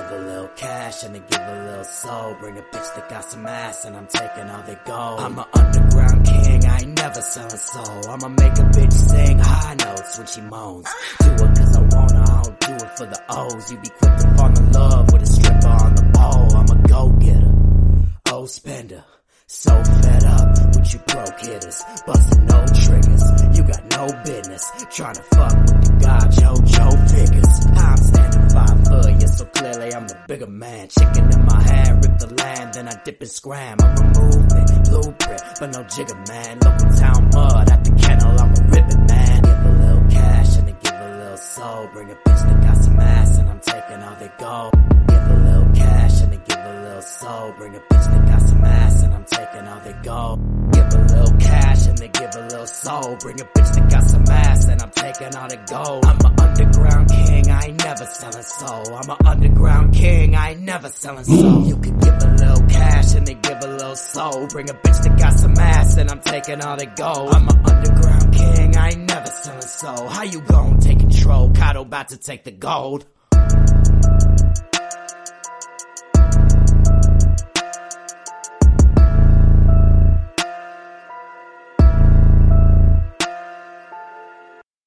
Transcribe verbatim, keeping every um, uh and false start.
give a little cash and they give a little soul. Bring a bitch that got some ass and I'm taking all they gold. I'm an underground king, I ain't never selling soul. I'ma make a bitch sing high notes when she moans. Do it cause I wanna, I don't do it for the O's. You be quick to fall in love with a stripper on the pole. I'm a go-getter, oh spender. So fed up with you broke hitters, busting no triggers. You got no business trying to fuck with the God JoJo figures. I'm standing five foot, yeah, so clearly I'm the bigger man. Chicken in my hand, rip the land, then I dip and scram. I'm a movement, blueprint, but no jigger, man. Local town mud at the kennel, I'm a ribbon, man. Give a little cash and they give a little soul. Bring a bitch that got some ass and I'm taking all they gold. Give a little cash and they give a little soul. Bring a bitch that got some ass and I'm taking all they gold. Give a little cash and they give a little soul. Bring a bitch that got some ass and I'm taking all the gold. I'm an underground king, I ain't never selling soul. I'm an underground king, I ain't never selling soul. You could give a little cash and they give a little soul. Bring a bitch that got some ass and I'm taking all the gold. I'm an underground king, I ain't never selling soul. How you gon' take control? Kato about to take the gold.